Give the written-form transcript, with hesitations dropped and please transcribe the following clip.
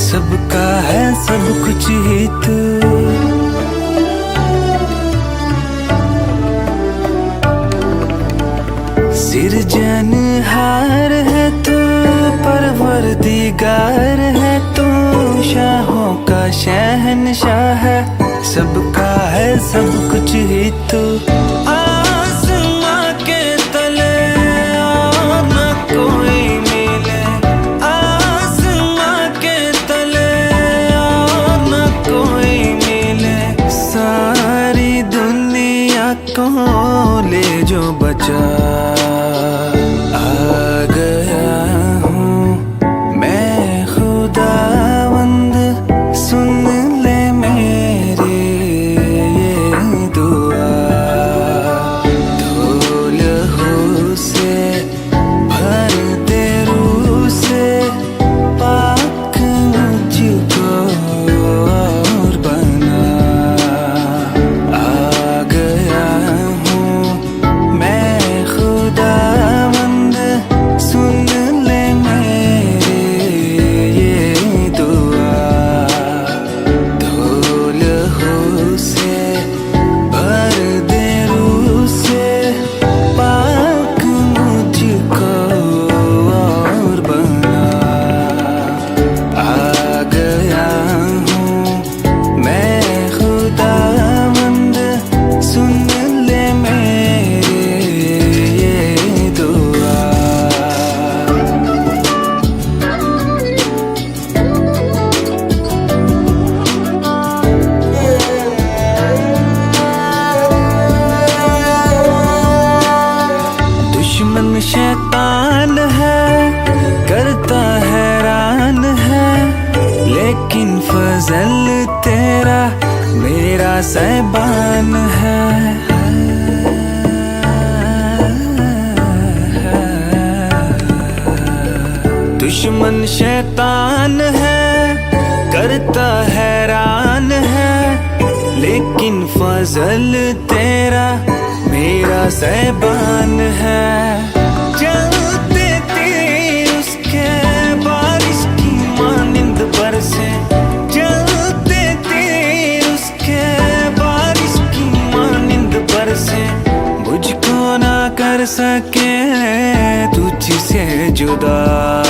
सबका है सब कुछ ही तू। सिरजनहार है तू, परवरदिगार है तू, शाहों का शहंशाह है, सबका है सब कुछ ही तू। आसमां के तले और न कोई मिले, आसमां के तले और न कोई मिले, सारी दुनिया को ले जो बचा। शैतान है करता हैरान है, लेकिन फजल तेरा मेरा सहबान है। दुश्मन शैतान है करता हैरान है, लेकिन फजल तेरा मेरा सहबान है। चलते तीर उसके बारिश की मानिंद बरसे, चलते तीर उसके बारिश की मानिंद बरसे, मुझको ना कर सके तुझसे जुदा।